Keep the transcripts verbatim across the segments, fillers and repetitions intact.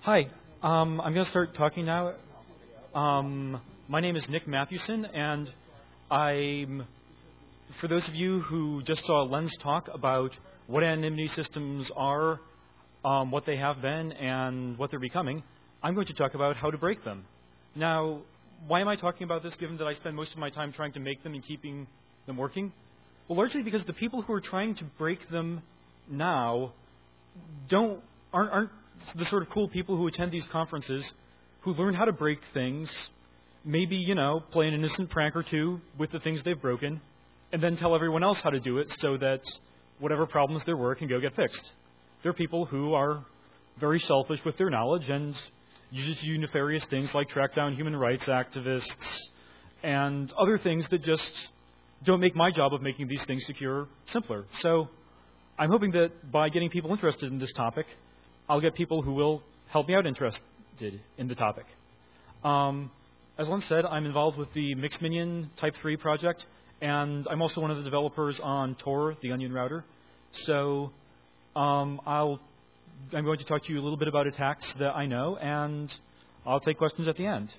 Hi, um, I'm going to start talking now. Um, my name is Nick Mathewson, and I'm, for those of you who just saw Len's talk about what anonymity systems are, um, what they have been, and what they're becoming, I'm going to talk about how to break them. Now, why am I talking about this, given that I spend most of my time trying to make them and keeping them working? Well, largely because the people who are trying to break them now don't aren't, aren't the sort of cool people who attend these conferences, who learn how to break things, maybe, you know, play an innocent prank or two with the things they've broken, and then tell everyone else how to do it so that whatever problems there were can go get fixed. They're people who are very selfish with their knowledge and use nefarious things like track down human rights activists and other things that just don't make my job of making these things secure simpler. So I'm hoping that by getting people interested in this topic, I'll get people who will help me out interested in the topic. Um, as Len said, I'm involved with the Mixminion Type three project, and I'm also one of the developers on Tor, the Onion router. So um, I'll, I'm going to talk to you a little bit about attacks that I know, and I'll take questions at the end.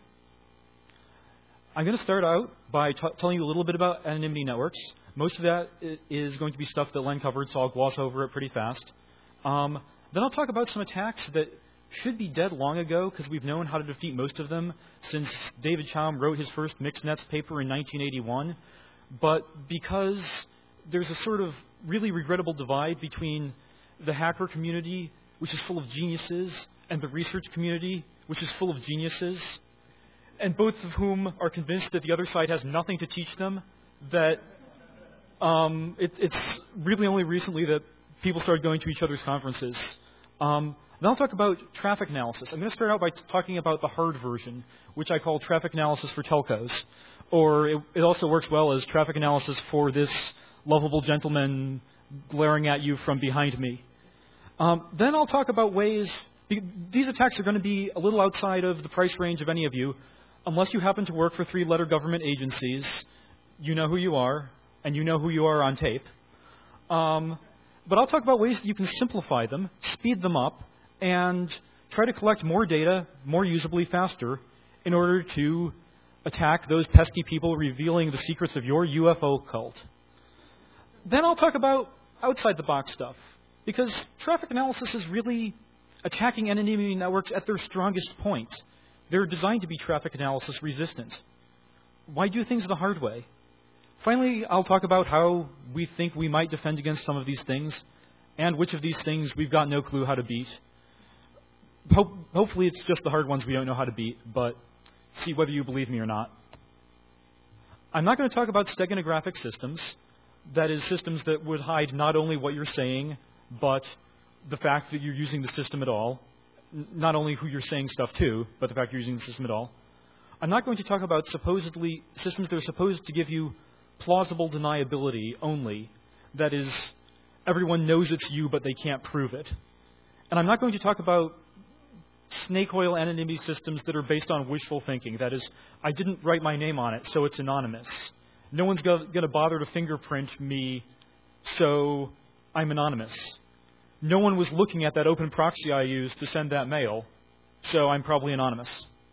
I'm going to start out by t- telling you a little bit about anonymity networks. Most of that is going to be stuff that Len covered, so I'll gloss over it pretty fast. Um, then I'll talk about some attacks that should be dead long ago, because we've known how to defeat most of them since David Chaum wrote his first MixNets paper in nineteen eighty-one. But because there's a sort of really regrettable divide between the hacker community, which is full of geniuses, and the research community, which is full of geniuses, and both of whom are convinced that the other side has nothing to teach them, that um, it, it's really only recently that people started going to each other's conferences. Um, then I'll talk about traffic analysis. I'm going to start out by t- talking about the hard version, which I call traffic analysis for telcos. Or it, it also works well as traffic analysis for this lovable gentleman glaring at you from behind me. Um, then I'll talk about ways... These attacks are going to be a little outside of the price range of any of you. Unless you happen to work for three-letter government agencies, you know who you are, and you know who you are on tape. Um, but I'll talk about ways that you can simplify them, speed them up, and try to collect more data more usably faster in order to attack those pesky people revealing the secrets of your U F O cult. Then I'll talk about outside-the-box stuff, because traffic analysis is really attacking anonymity networks at their strongest point. They're designed to be traffic analysis resistant. Why do things the hard way? Finally, I'll talk about how we think we might defend against some of these things, and which of these things we've got no clue how to beat. Ho- hopefully it's just the hard ones we don't know how to beat, but see whether you believe me or not. I'm not going to talk about steganographic systems, that is, systems that would hide not only what you're saying, but the fact that you're using the system at all. N- not only who you're saying stuff to, but the fact you're using the system at all. I'm not going to talk about supposedly systems that are supposed to give you plausible deniability only. That is, everyone knows it's you, but they can't prove it. And I'm not going to talk about snake oil anonymity systems that are based on wishful thinking. That is, I didn't write my name on it, so it's anonymous. No one's going to bother to fingerprint me, so I'm anonymous. No one was looking at that open proxy I used to send that mail, so I'm probably anonymous.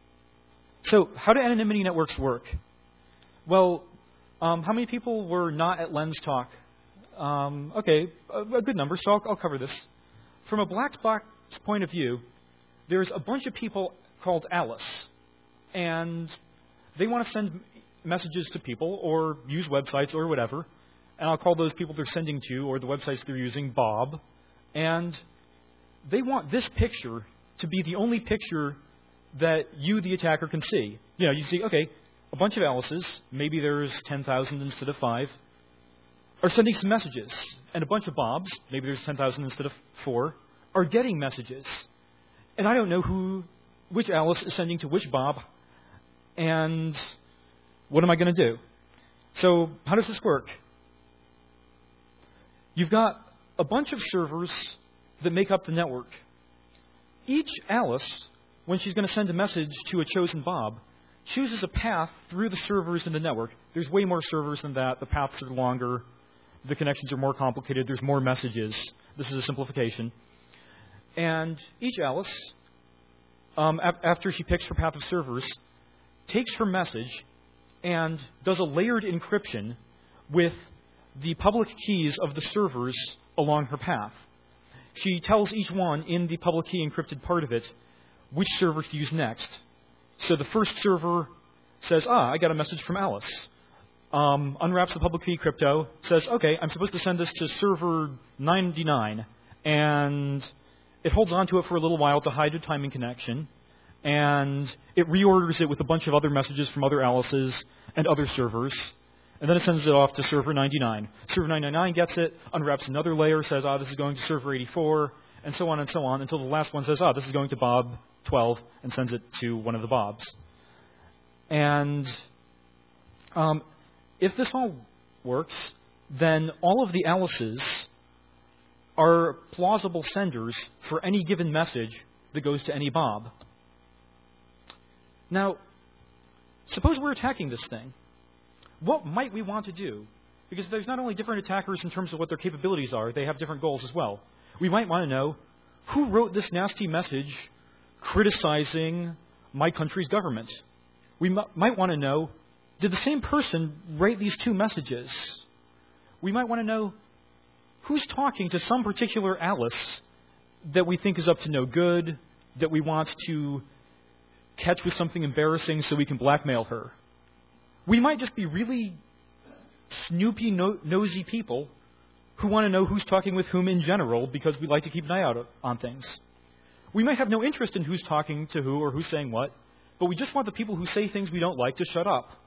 So how do anonymity networks work? Well, um, how many people were not at Len's talk? Um, okay, a, a good number, so I'll, I'll cover this. From a black box point of view, there's a bunch of people called Alice, and they want to send messages to people or use websites or whatever, and I'll call those people they're sending to or the websites they're using Bob, and they want this picture to be the only picture that you, the attacker, can see. You know, you see, okay, a bunch of Alices, maybe there's ten thousand instead of five, are sending some messages. And a bunch of Bobs, maybe there's ten thousand instead of four, are getting messages. And I don't know who, which Alice is sending to which Bob, and what am I going to do? So how does this work? You've got a bunch of servers that make up the network. Each Alice, when she's going to send a message to a chosen Bob, chooses a path through the servers in the network. There's way more servers than that. The paths are longer. The connections are more complicated. There's more messages. This is a simplification. And each Alice um, ap- after she picks her path of servers, takes her message and does a layered encryption with the public keys of the servers along her path. She tells each one in the public key encrypted part of it which server to use next. So the first server says, ah, I got a message from Alice. Um, unwraps the public key crypto, says, okay, I'm supposed to send this to server ninety-nine. And it holds on to it for a little while to hide a timing connection. And it reorders it with a bunch of other messages from other Alices and other servers. And then it sends it off to server ninety-nine. Server ninety-nine gets it, unwraps another layer, says, ah, this is going to server eighty-four, and so on and so on, until the last one says, ah, this is going to Bob twelve, and sends it to one of the Bobs. And um, if this all works, then all of the Alices are plausible senders for any given message that goes to any Bob. Now, suppose we're attacking this thing. What might we want to do? Because there's not only different attackers in terms of what their capabilities are, they have different goals as well. We might want to know who wrote this nasty message criticizing my country's government. We m- might want to know, did the same person write these two messages? We might want to know who's talking to some particular Alice that we think is up to no good, that we want to catch with something embarrassing so we can blackmail her. We might just be really snoopy, no- nosy people who want to know who's talking with whom in general because we like to keep an eye out on things. We might have no interest in who's talking to who or who's saying what, but we just want the people who say things we don't like to shut up.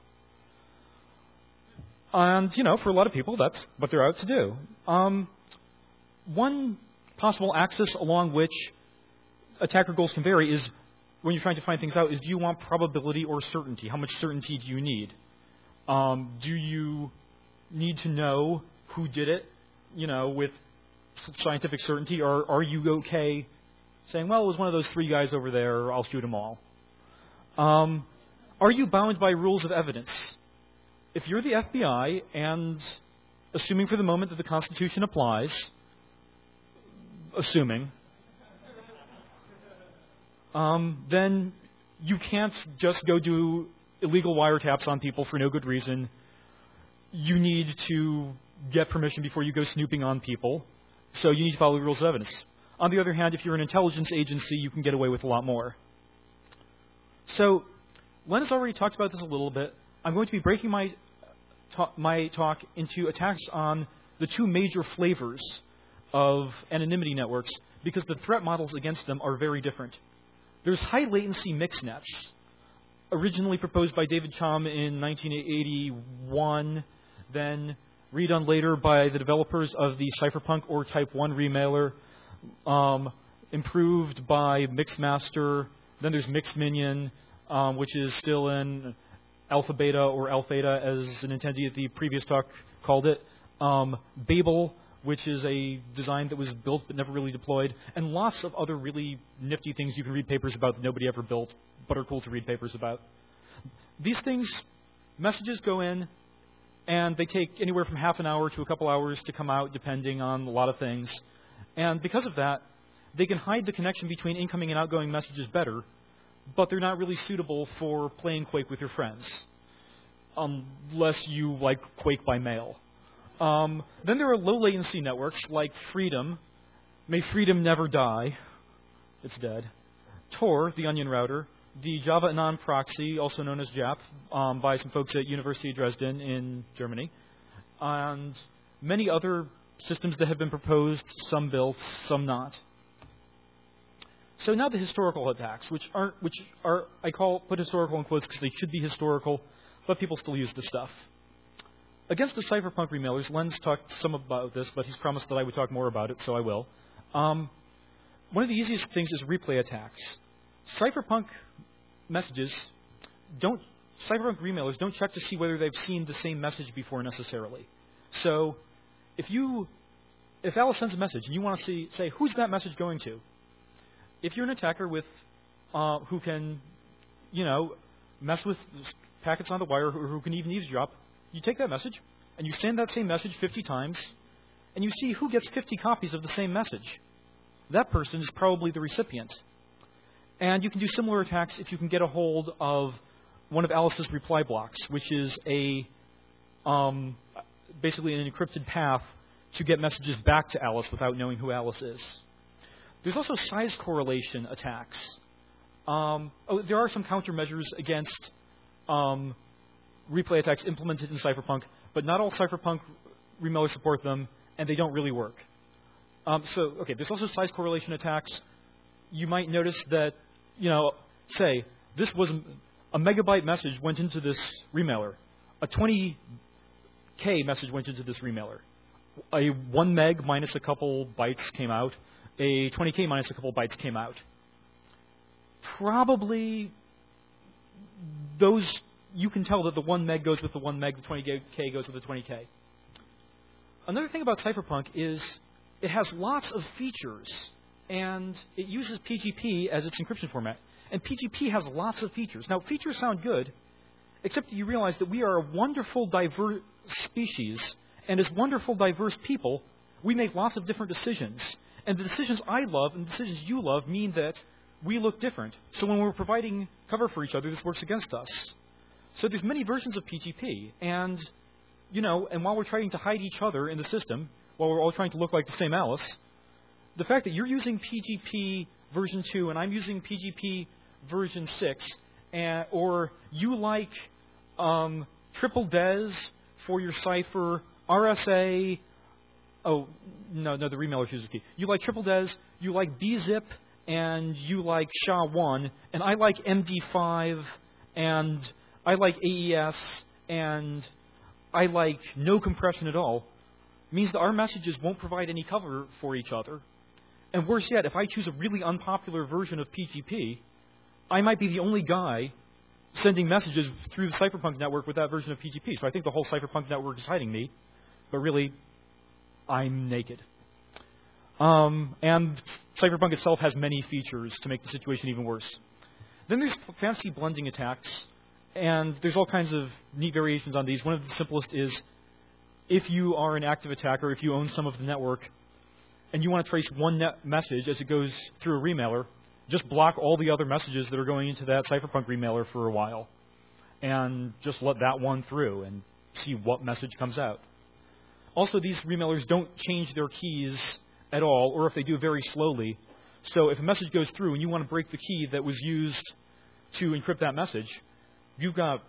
And, you know, for a lot of people, that's what they're out to do. Um, one possible axis along which attacker goals can vary is, when you're trying to find things out, is do you want probability or certainty? How much certainty do you need? Um, do you need to know who did it, you know, with scientific certainty, or are you okay saying, well, it was one of those three guys over there, I'll shoot them all? Um, are you bound by rules of evidence? If you're the F B I, and assuming for the moment that the Constitution applies, assuming, um, then you can't just go do illegal wiretaps on people for no good reason. You need to get permission before you go snooping on people, so you need to follow the rules of evidence. On the other hand, if you're an intelligence agency, you can get away with a lot more. So, Len has already talked about this a little bit. I'm going to be breaking my, ta- my talk into attacks on the two major flavors of anonymity networks, because the threat models against them are very different. There's high latency mixed nets, originally proposed by David Chaum in nineteen eighty-one, then redone later by the developers of the Cypherpunk or Type one remailer, um, improved by Mixmaster. Then there's Mixminion, um, which is still in Alpha Beta or Alphata, as Nintendo at the previous talk called it. Um, Babel, which is a design that was built but never really deployed, and lots of other really nifty things you can read papers about that nobody ever built, but are cool to read papers about. These things, messages go in, and they take anywhere from half an hour to a couple hours to come out, depending on a lot of things. And because of that, they can hide the connection between incoming and outgoing messages better, but they're not really suitable for playing Quake with your friends, unless you like Quake by mail. Um, then there are low-latency networks like Freedom. May Freedom never die. It's dead. Tor, the onion router. The Java Anon proxy, also known as J A P, um, by some folks at University of Dresden in Germany. And many other systems that have been proposed, some built, some not. So now the historical attacks, which aren't, which are, I call, put historical in quotes because they should be historical, but people still use this stuff. Against the Cypherpunk remailers, Len's talked some about this, but he's promised that I would talk more about it, so I will. Um, one of the easiest things is replay attacks. Cypherpunk messages don't, Cypherpunk remailers don't check to see whether they've seen the same message before necessarily. So if you, if Alice sends a message and you want to see, say, who's that message going to? If you're an attacker with, uh, who can, you know, mess with packets on the wire, or who can even eavesdrop, you take that message, and you send that same message fifty times, and you see who gets fifty copies of the same message. That person is probably the recipient. And you can do similar attacks if you can get a hold of one of Alice's reply blocks, which is a um, basically an encrypted path to get messages back to Alice without knowing who Alice is. There's also size correlation attacks. Um, oh, there are some countermeasures against um, replay attacks implemented in Cypherpunk, but not all Cypherpunk remailers support them, and they don't really work. Um, so, okay, there's also size correlation attacks. You might notice that, you know, say, this was a megabyte message went into this remailer. A twenty K message went into this remailer. A one meg minus a couple bytes came out. A twenty K minus a couple bytes came out. Probably those, you can tell that the one meg goes with the one meg, the twenty K goes with the twenty K. Another thing about Cypherpunk is it has lots of features, and it uses P G P as its encryption format. And P G P has lots of features. Now, features sound good, except that you realize that we are a wonderful, diverse species, and as wonderful, diverse people, we make lots of different decisions. And the decisions I love and the decisions you love mean that we look different. So when we're providing cover for each other, this works against us. So there's many versions of P G P, and you know, and while we're trying to hide each other in the system, while we're all trying to look like the same Alice, the fact that you're using P G P version two and I'm using P G P version six, and, or you like um, triple des for your cipher, R S A. Oh no, no, the remailer uses key. You like triple des, you like B zip, and you like S H A one, and I like M D five, and I like A E S, and I like no compression at all, means that our messages won't provide any cover for each other. And worse yet, if I choose a really unpopular version of P G P, I might be the only guy sending messages through the Cypherpunk network with that version of P G P. So I think the whole Cypherpunk network is hiding me, but really, I'm naked. Um, and Cypherpunk itself has many features to make the situation even worse. Then there's fancy blending attacks, and there's all kinds of neat variations on these. One of the simplest is if you are an active attacker, if you own some of the network, and you want to trace one net message as it goes through a remailer, just block all the other messages that are going into that Cypherpunk remailer for a while, and just let that one through and see what message comes out. Also, these remailers don't change their keys at all, or if they do, very slowly. So if a message goes through and you want to break the key that was used to encrypt that message, you've got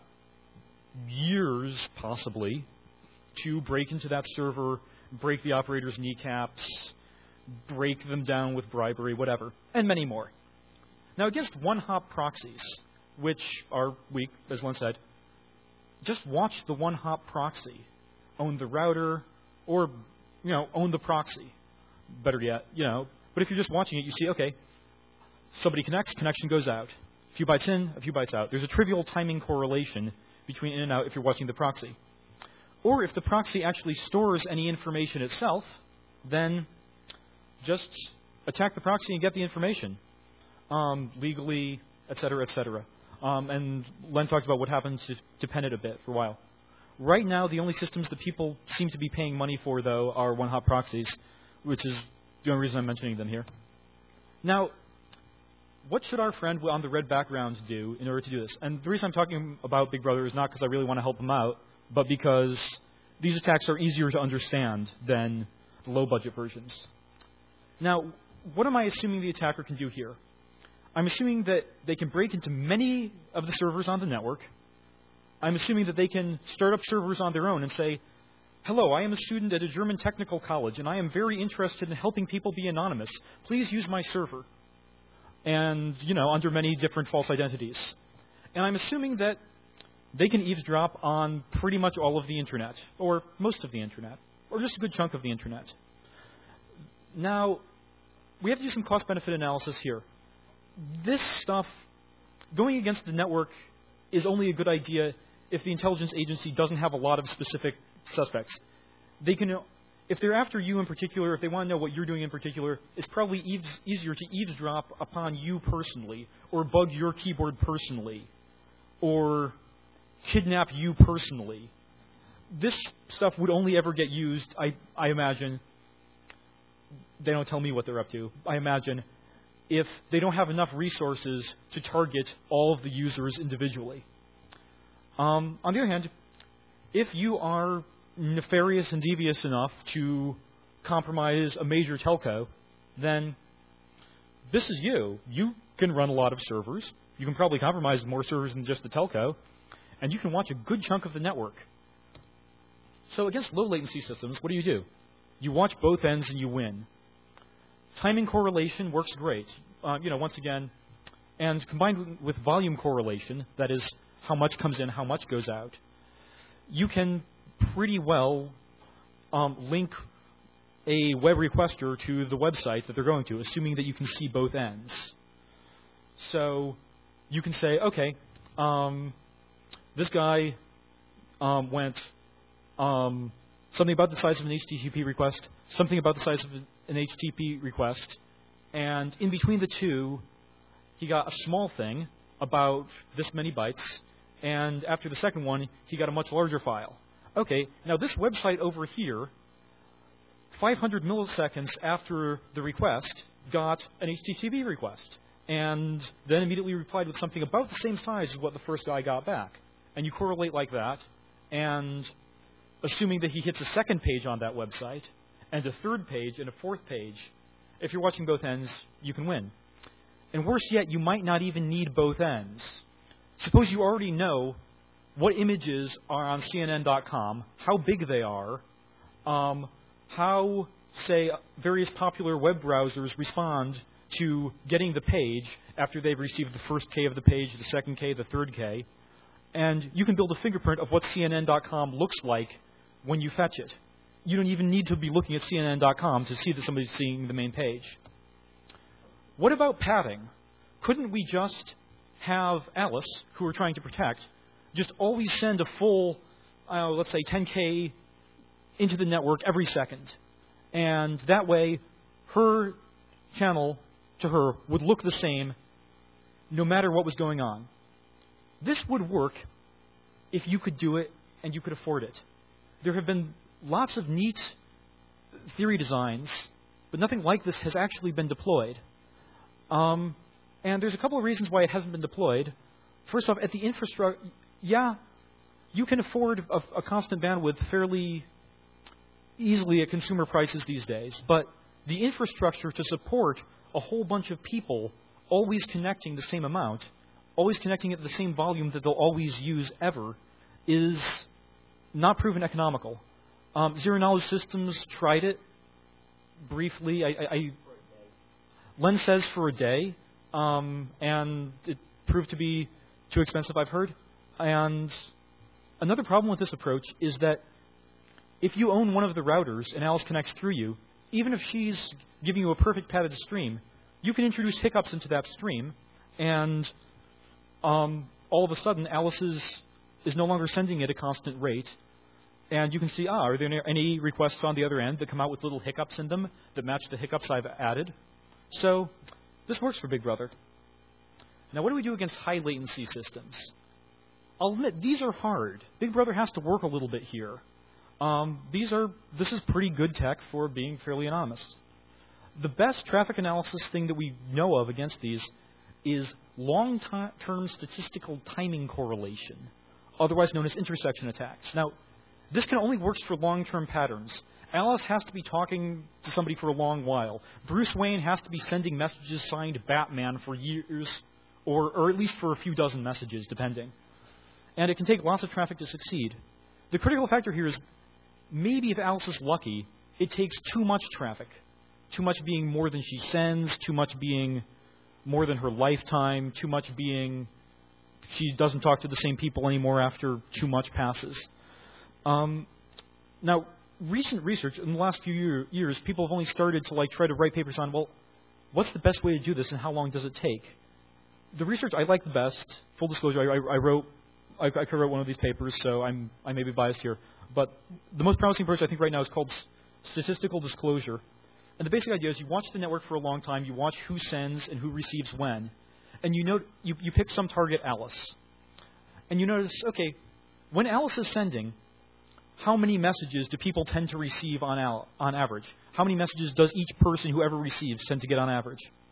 years, possibly, to break into that server, break the operator's kneecaps, break them down with bribery, whatever, and many more. Now, against one-hop proxies, which are weak, as Len said, just watch the one-hop proxy. Own the router, or, you know, own the proxy. Better yet, you know. But if you're just watching it, you see, okay, somebody connects, connection goes out. A few bytes in, a few bytes out. There's a trivial timing correlation between in and out if you're watching the proxy. Or if the proxy actually stores any information itself, then just attack the proxy and get the information, um, legally, et cetera, et cetera. Um, and Len talked about what happened to, to Pennet a bit for a while. Right now, the only systems that people seem to be paying money for, though, are one-hop proxies, which is the only reason I'm mentioning them here. Now, what should our friend on the red background do in order to do this? And the reason I'm talking about Big Brother is not because I really want to help him out, but because these attacks are easier to understand than the low-budget versions. Now, what am I assuming the attacker can do here? I'm assuming that they can break into many of the servers on the network. I'm assuming that they can start up servers on their own and say, hello, I am a student at a German technical college, and I am very interested in helping people be anonymous. Please use my server. And, you know, under many different false identities. And I'm assuming that they can eavesdrop on pretty much all of the Internet, or most of the Internet, or just a good chunk of the Internet. Now, we have to do some cost-benefit analysis here. This stuff, going against the network, is only a good idea if the intelligence agency doesn't have a lot of specific suspects. They can, if they're after you in particular, if they want to know what you're doing in particular, it's probably eaves, easier to eavesdrop upon you personally, or bug your keyboard personally, or kidnap you personally. This stuff would only ever get used, I, I imagine, they don't tell me what they're up to, I imagine, if they don't have enough resources to target all of the users individually. Um, on the other hand, if you are nefarious and devious enough to compromise a major telco, then this is you. You can run a lot of servers. You can probably compromise more servers than just the telco, and you can watch a good chunk of the network. So against low latency systems, what do you do? You watch both ends and you win. Timing correlation works great. Uh, you know, once again, and combined with volume correlation, that is how much comes in, how much goes out, you can pretty well um, link a web requester to the website that they're going to, assuming that you can see both ends. So you can say, okay, um, this guy um, went um, something about the size of an H T T P request, something about the size of an H T T P request, and in between the two, he got a small thing about this many bytes, and after the second one, he got a much larger file. Okay, now this website over here, five hundred milliseconds after the request, got an H T T P request, and then immediately replied with something about the same size as what the first guy got back. And you correlate like that, and assuming that he hits a second page on that website, and a third page, and a fourth page, if you're watching both ends, you can win. And worse yet, you might not even need both ends. Suppose you already know what images are on C N N dot com, how big they are, um, how, say, various popular web browsers respond to getting the page after they've received the first K of the page, the second K, the third K. And you can build a fingerprint of what C N N dot com looks like when you fetch it. You don't even need to be looking at C N N dot com to see that somebody's seeing the main page. What about padding? Couldn't we just have Alice, who we're trying to protect, just always send a full, uh, let's say, ten K into the network every second? And that way, her channel to her would look the same no matter what was going on. This would work if you could do it and you could afford it. There have been lots of neat theory designs, but nothing like this has actually been deployed. Um, and there's a couple of reasons why it hasn't been deployed. First off, at the infrastructure, yeah, you can afford a, a constant bandwidth fairly easily at consumer prices these days, but the infrastructure to support a whole bunch of people always connecting the same amount, always connecting at the same volume that they'll always use ever, is not proven economical. Um, Zero Knowledge Systems tried it briefly. I, I, I, Len says for a day, um, and it proved to be too expensive, I've heard. And another problem with this approach is that if you own one of the routers and Alice connects through you, even if she's giving you a perfect padded stream, you can introduce hiccups into that stream, and um, all of a sudden Alice is, is no longer sending at a constant rate. And you can see, ah, are there any requests on the other end that come out with little hiccups in them that match the hiccups I've added? So this works for Big Brother. Now, what do we do against high latency systems? I'll admit, these are hard. Big Brother has to work a little bit here. Um, these are, this is pretty good tech for being fairly anonymous. The best traffic analysis thing that we know of against these is long-term statistical timing correlation, otherwise known as intersection attacks. Now, this can only work for long-term patterns. Alice has to be talking to somebody for a long while. Bruce Wayne has to be sending messages signed Batman for years, or, or at least for a few dozen messages, depending. And it can take lots of traffic to succeed. The critical factor here is maybe if Alice is lucky, it takes too much traffic. Too much being more than she sends, too much being more than her lifetime, too much being she doesn't talk to the same people anymore after too much passes. Um, now, recent research in the last few year, years, people have only started to like try to write papers on, well, what's the best way to do this and how long does it take? The research I like the best, full disclosure, I, I, I wrote, I, I co-wrote one of these papers, so I'm, I may be biased here, but the most promising approach I think right now is called statistical disclosure. And the basic idea is you watch the network for a long time, you watch who sends and who receives when, and you, note, you, you pick some target, Alice. And you notice, okay, when Alice is sending, how many messages do people tend to receive on, al- on average? How many messages does each person who ever receives tend to get on average?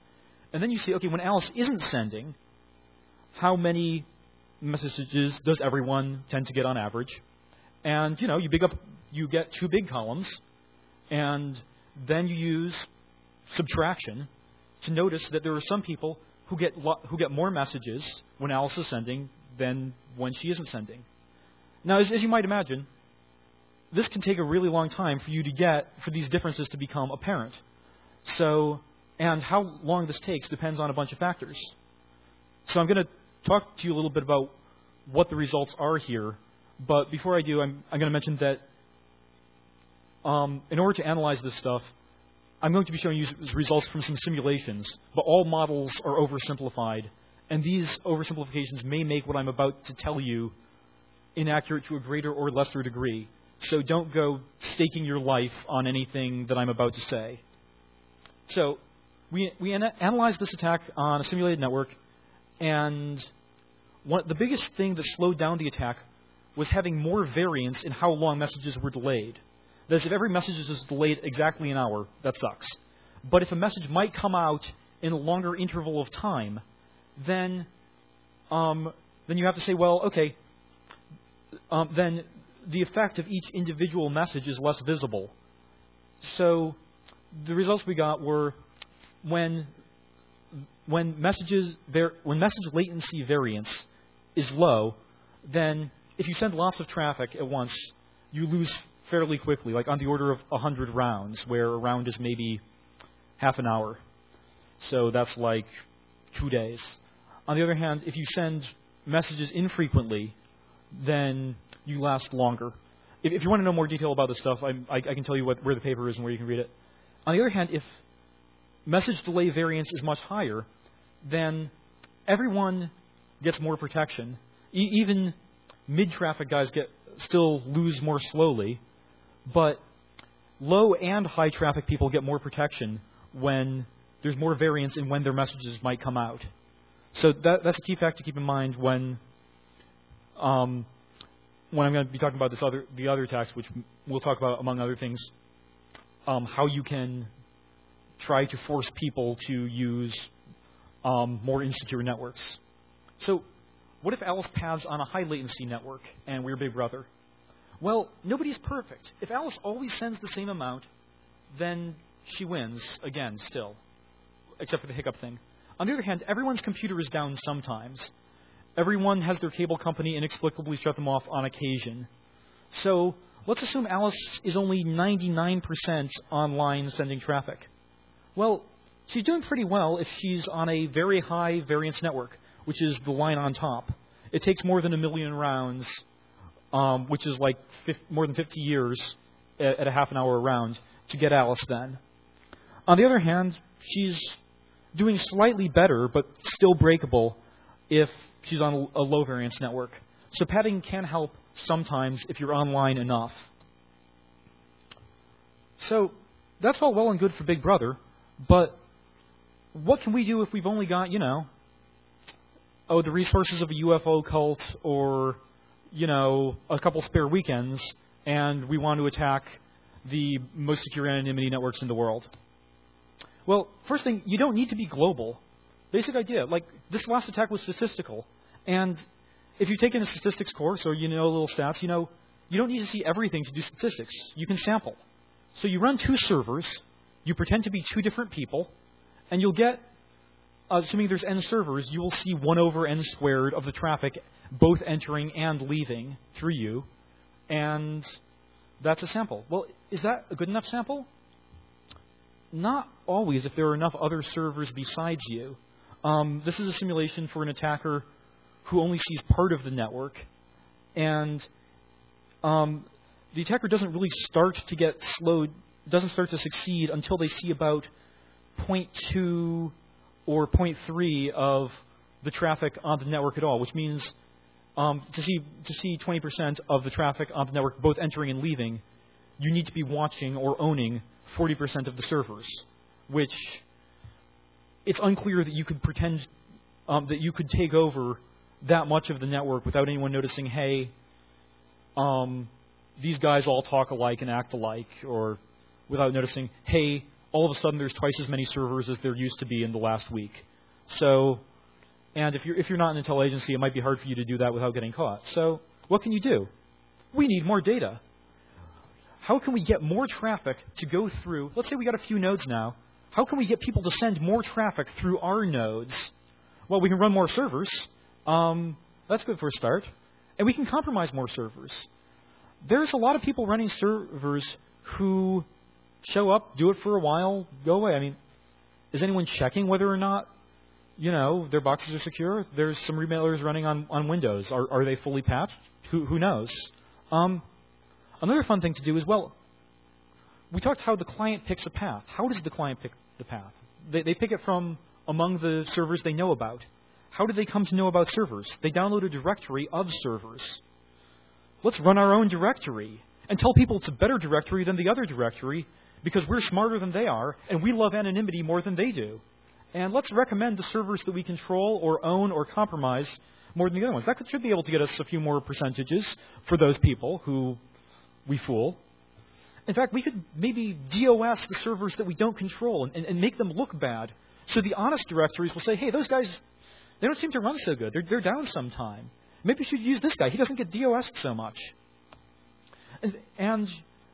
And then you see, okay, when Alice isn't sending, how many messages does everyone tend to get on average? And, you know, you big up, you get two big columns, and then you use subtraction to notice that there are some people who get lo- who get more messages when Alice is sending than when she isn't sending. Now, as, as you might imagine, this can take a really long time for you to get, for these differences to become apparent. So, and how long this takes depends on a bunch of factors. So I'm going to talk to you a little bit about what the results are here. But before I do, I'm, I'm going to mention that um, in order to analyze this stuff, I'm going to be showing you results from some simulations, but all models are oversimplified, and these oversimplifications may make what I'm about to tell you inaccurate to a greater or lesser degree. So don't go staking your life on anything that I'm about to say. So we, we ana- analyzed this attack on a simulated network, and one, the biggest thing that slowed down the attack was having more variance in how long messages were delayed. That is, if every message is delayed exactly an hour, that sucks. But if a message might come out in a longer interval of time, then um, then you have to say, well, okay, um, then the effect of each individual message is less visible. So the results we got were when when messages var- when message latency variance is low, then if you send lots of traffic at once, you lose fairly quickly, like on the order of one hundred rounds, where a round is maybe half an hour. So that's like two days. On the other hand, if you send messages infrequently, then you last longer. If, if you want to know more detail about this stuff, I, I, I can tell you what, where the paper is and where you can read it. On the other hand, if message delay variance is much higher, then everyone gets more protection. E- even mid-traffic guys get still lose more slowly. But low and high traffic people get more protection when there's more variance in when their messages might come out. So that, that's a key fact to keep in mind when um, when I'm going to be talking about this other the other attacks, which we'll talk about among other things, um, how you can try to force people to use um, more insecure networks. So what if Alice paths on a high latency network and we're Big Brother? Well, nobody's perfect. If Alice always sends the same amount, then she wins again still, except for the hiccup thing. On the other hand, everyone's computer is down sometimes. Everyone has their cable company inexplicably shut them off on occasion. So let's assume Alice is only ninety-nine percent online sending traffic. Well, she's doing pretty well if she's on a very high variance network, which is the line on top. It takes more than a million rounds, Um, which is like fifty, more than fifty years at, at a half an hour a round, to get Alice then. On the other hand, she's doing slightly better, but still breakable if she's on a, a low variance network. So padding can help sometimes if you're online enough. So that's all well and good for Big Brother, but what can we do if we've only got, you know, oh, the resources of a U F O cult, or you know, a couple spare weekends, and we want to attack the most secure anonymity networks in the world? Well, first thing, you don't need to be global. Basic idea. Like, this last attack was statistical. And if you've taken a statistics course or you know little stats, you know, you don't need to see everything to do statistics. You can sample. So you run two servers, you pretend to be two different people, and you'll get, assuming there's n servers, you will see one over n squared of the traffic both entering and leaving through you, and that's a sample. Well, is that a good enough sample? Not always if there are enough other servers besides you. Um, this is a simulation for an attacker who only sees part of the network, and um, the attacker doesn't really start to get slowed, doesn't start to succeed until they see about zero point two or zero point three of the traffic on the network at all, which means Um, to see to see twenty percent of the traffic on the network both entering and leaving, you need to be watching or owning forty percent of the servers, which it's unclear that you could pretend um, that you could take over that much of the network without anyone noticing, hey, um, these guys all talk alike and act alike, or without noticing, hey, all of a sudden there's twice as many servers as there used to be in the last week. So, and if you're, if you're not an intel agency, it might be hard for you to do that without getting caught. So what can you do? We need more data. How can we get more traffic to go through? Let's say we got a few nodes now. How can we get people to send more traffic through our nodes? Well, we can run more servers. Um, that's good for a start. And we can compromise more servers. There's a lot of people running servers who show up, do it for a while, go away. I mean, is anyone checking whether or not, you know, their boxes are secure? There's some remailers running on, on Windows. Are, are they fully patched? Who, who knows? Um, another fun thing to do is, well, we talked how the client picks a path. How does the client pick the path? They, they pick it from among the servers they know about. How do they come to know about servers? They download a directory of servers. Let's run our own directory and tell people it's a better directory than the other directory because we're smarter than they are and we love anonymity more than they do. And let's recommend the servers that we control or own or compromise more than the other ones. That could, should be able to get us a few more percentages for those people who we fool. In fact, we could maybe DOS the servers that we don't control and, and, and make them look bad. So the honest directories will say, hey, those guys, they don't seem to run so good. They're, they're down sometime. Maybe we should use this guy. He doesn't get DOS'd so much. And, and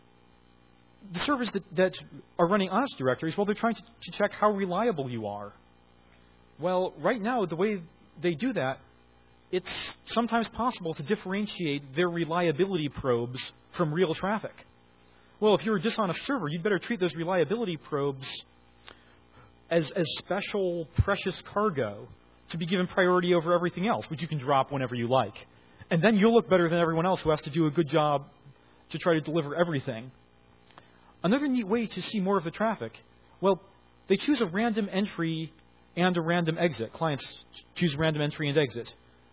the servers that, that are running honest directories, well, they're trying to, to check how reliable you are. Well, right now, the way they do that, it's sometimes possible to differentiate their reliability probes from real traffic. Well, if you're a dishonest server, you'd better treat those reliability probes as, as special, precious cargo to be given priority over everything else, which you can drop whenever you like. And then you'll look better than everyone else who has to do a good job to try to deliver everything. Another neat way to see more of the traffic, well, they choose a random entry and a random exit. Clients choose random entry and exit.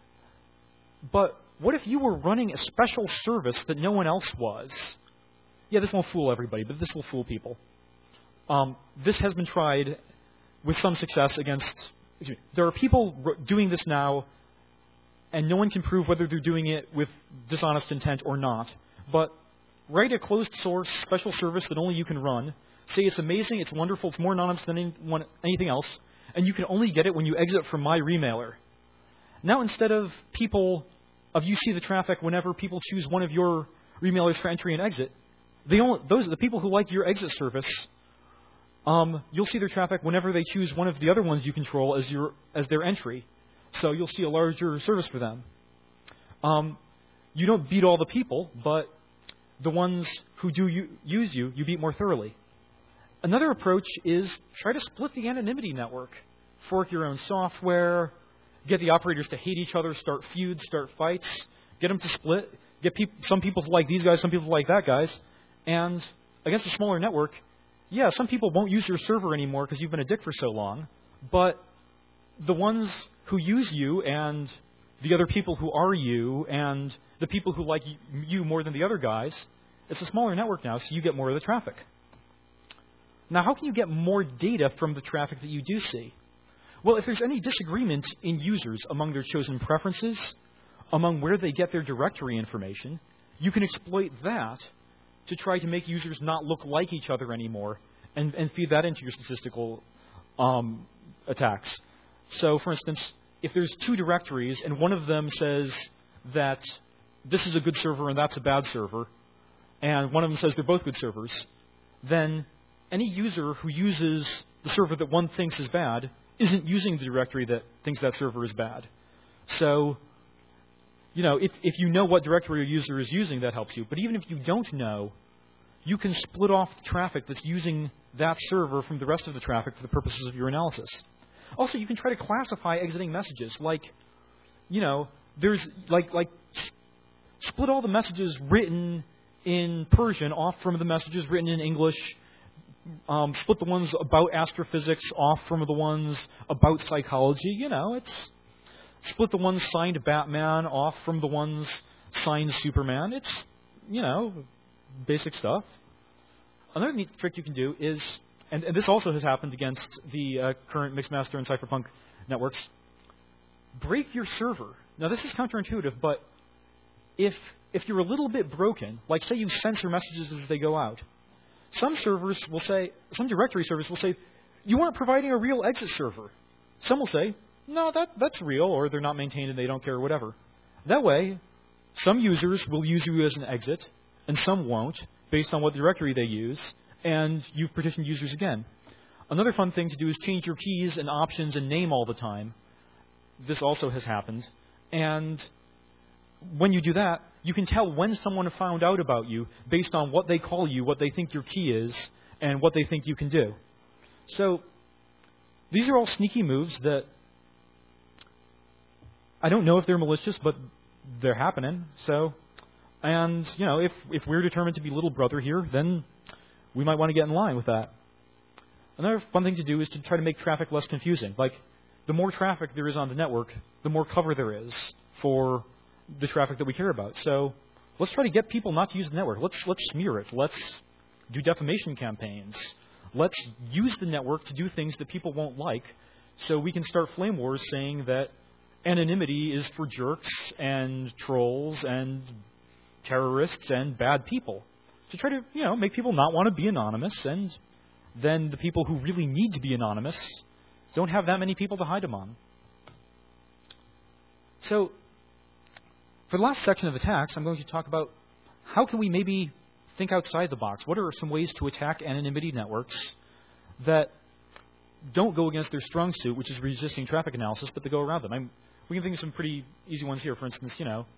But what if you were running a special service that no one else was? Yeah, this won't fool everybody, but this will fool people. Um, this has been tried with some success against... Excuse me, there are people r- doing this now, and no one can prove whether they're doing it with dishonest intent or not. But write a closed source special service that only you can run. Say it's amazing, it's wonderful, it's more anonymous than anyone, anything else, and you can only get it when you exit from my remailer. Now instead of people, of you see the traffic whenever people choose one of your remailers for entry and exit, they only, those the people who like your exit service, um, you'll see their traffic whenever they choose one of the other ones you control as your as their entry. So you'll see a larger service for them. Um, you don't beat all the people, but the ones who do u- use you, you beat more thoroughly. Another approach is try to split the anonymity network. Fork your own software, get the operators to hate each other, start feuds, start fights, get them to split, get peop- some people to like these guys, some people to like that guys. And against a smaller network, yeah, some people won't use your server anymore because you've been a dick for so long, but the ones who use you and the other people who are you and the people who like you more than the other guys, it's a smaller network now, so you get more of the traffic. Now, how can you get more data from the traffic that you do see? Well, if there's any disagreement in users among their chosen preferences, among where they get their directory information, you can exploit that to try to make users not look like each other anymore and, and feed that into your statistical um, attacks. So, for instance, if there's two directories and one of them says that this is a good server and that's a bad server, and one of them says they're both good servers, then any user who uses the server that one thinks is bad isn't using the directory that thinks that server is bad. So, you know, if, if you know what directory a user is using, that helps you. But even if you don't know, you can split off the traffic that's using that server from the rest of the traffic for the purposes of your analysis. Also, you can try to classify exiting messages. Like, you know, there's like like split all the messages written in Persian off from the messages written in English. Um, split the ones about astrophysics off from the ones about psychology. You know, it's split the ones signed Batman off from the ones signed Superman. It's, you know, basic stuff. Another neat trick you can do is, and, and this also has happened against the uh, current Mixmaster and Cypherpunk networks, break your server. Now, this is counterintuitive, but if if you're a little bit broken, like say you censor messages as they go out, some servers will say, some directory servers will say, you aren't providing a real exit server. Some will say, no, that, that's real, or they're not maintained and they don't care, or whatever. That way, some users will use you as an exit, and some won't, based on what directory they use, and you've partitioned users again. Another fun thing to do is change your keys and options and name all the time. This also has happened. And when you do that, you can tell when someone found out about you based on what they call you, what they think your key is, and what they think you can do. So these are all sneaky moves that I don't know if they're malicious, but they're happening. So, and you know, if if we're determined to be little brother here, then we might want to get in line with that. Another fun thing to do is to try to make traffic less confusing. Like, the more traffic there is on the network, the more cover there is for the traffic that we care about. So let's try to get people not to use the network. Let's let's smear it. Let's do defamation campaigns. Let's use the network to do things that people won't like, so we can start flame wars saying that anonymity is for jerks and trolls and terrorists and bad people. To try to, you know, make people not want to be anonymous, and then the people who really need to be anonymous don't have that many people to hide them on. So, for the last section of attacks, I'm going to talk about how can we maybe think outside the box. What are some ways to attack anonymity networks that don't go against their strong suit, which is resisting traffic analysis, but to go around them? I'm, we can think of some pretty easy ones here. For instance, you know,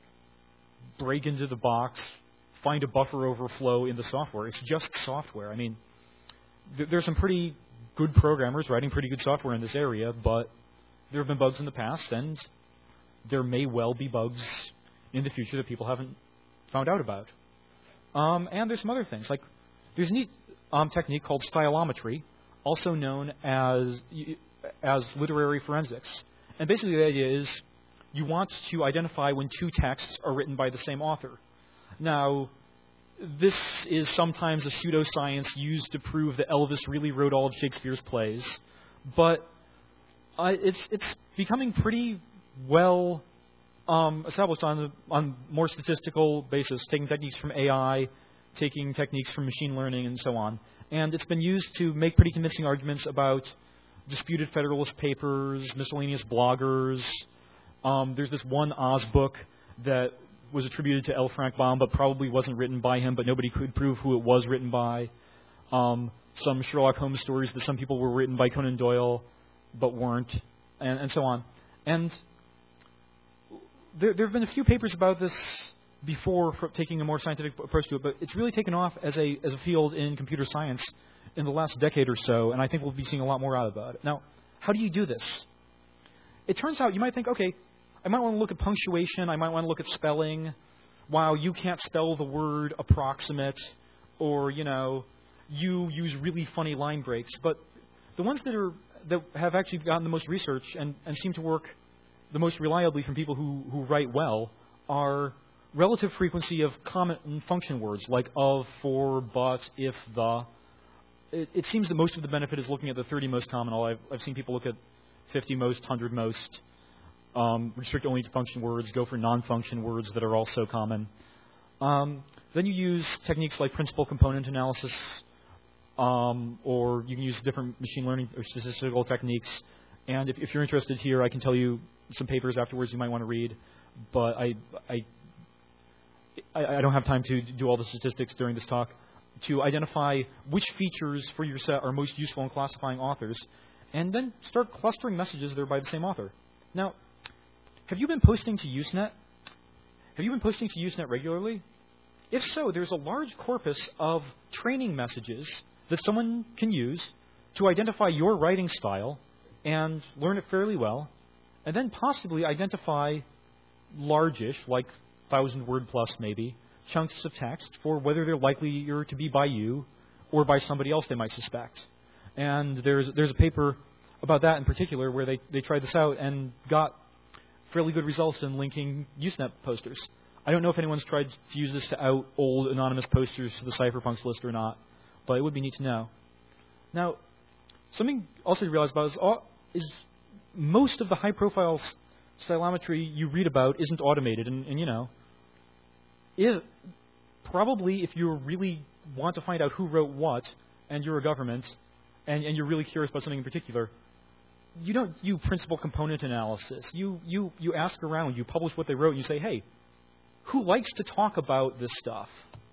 break into the box, find a buffer overflow in the software. It's just software. I mean, th- there's some pretty good programmers writing pretty good software in this area, but there have been bugs in the past, and there may well be bugs in the future that people haven't found out about. Um, and there's some other things. Like, there's a neat um, technique called stylometry, also known as as literary forensics. And basically the idea is you want to identify when two texts are written by the same author. Now, this is sometimes a pseudoscience used to prove that Elvis really wrote all of Shakespeare's plays, but uh, it's it's becoming pretty well um, established on the, on more statistical basis, taking techniques from A I, taking techniques from machine learning, and so on. And it's been used to make pretty convincing arguments about disputed Federalist Papers, miscellaneous bloggers. Um, there's this one Oz book that was attributed to L. Frank Baum, but probably wasn't written by him, but nobody could prove who it was written by. Um, some Sherlock Holmes stories that some people were written by Conan Doyle, but weren't, and, and so on. And there, there have been a few papers about this before, for taking a more scientific approach to it, but it's really taken off as a as a field in computer science in the last decade or so, and I think we'll be seeing a lot more out about it. Now, how do you do this? It turns out you might think, okay, I might want to look at punctuation, I might want to look at spelling. Wow, you can't spell the word approximate, or, you know, you use really funny line breaks. But the ones that are that have actually gotten the most research and, and seem to work the most reliably from people who, who write well are relative frequency of common function words, like of, for, but, if, the. It, it seems that most of the benefit is looking at the thirty most common. I've, I've seen people look at fifty most, one hundred most. Um, restrict only to function words, go for non-function words that are also common. Um, then you use techniques like principal component analysis, um, or you can use different machine learning or statistical techniques. And if, if you're interested here, I can tell you some papers afterwards you might want to read. But I, I, I don't have time to do all the statistics during this talk. To identify which features for your set are most useful in classifying authors, and then start clustering messages that are by the same author. Now, have you been posting to Usenet? Have you been posting to Usenet regularly? If so, there's a large corpus of training messages that someone can use to identify your writing style and learn it fairly well, and then possibly identify largish, like thousand word plus maybe, chunks of text for whether they're likelier to be by you or by somebody else they might suspect. And there's there's a paper about that in particular where they, they tried this out and got fairly good results in linking Usenet posters. I don't know if anyone's tried to use this to out old anonymous posters to the cypherpunks list or not, but it would be neat to know. Now, something also to realize about is, all, is most of the high-profile stylometry you read about isn't automated, and, and you know, if, probably if you're really want to find out who wrote what, and you're a government, and, and you're really curious about something in particular, you don't do principal component analysis. You, you, you ask around, you publish what they wrote, and you say, hey, who likes to talk about this stuff?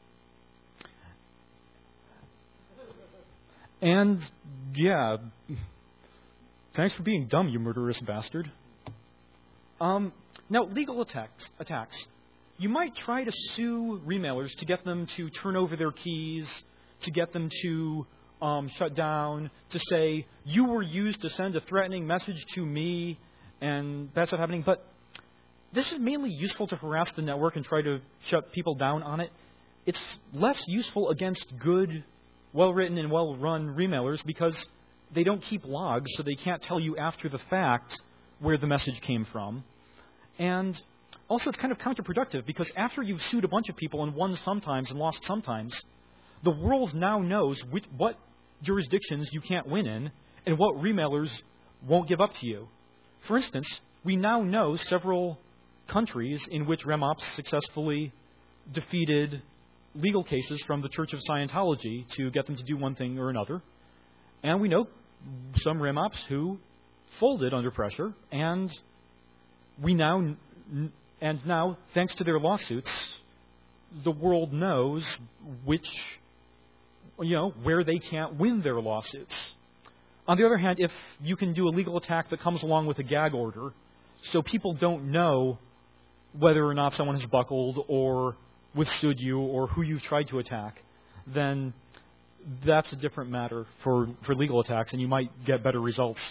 And, yeah, thanks for being dumb, you murderous bastard. Um, now, legal attacks, attacks. You might try to sue remailers to get them to turn over their keys, to get them to um, shut down, to say, you were used to send a threatening message to me, and that's not happening. But this is mainly useful to harass the network and try to shut people down on it. It's less useful against good, well-written and well-run remailers because they don't keep logs, so they can't tell you after the fact where the message came from. And also, it's kind of counterproductive because after you've sued a bunch of people and won sometimes and lost sometimes, the world now knows which, what jurisdictions you can't win in and what remailers won't give up to you. For instance, we now know several countries in which REMOPS successfully defeated legal cases from the Church of Scientology to get them to do one thing or another. And we know some REMOPS who folded under pressure, and we now, and now, thanks to their lawsuits, the world knows which, you know, where they can't win their lawsuits. On the other hand, if you can do a legal attack that comes along with a gag order, so people don't know whether or not someone has buckled or withstood you or who you've tried to attack, then that's a different matter for, for legal attacks, and you might get better results.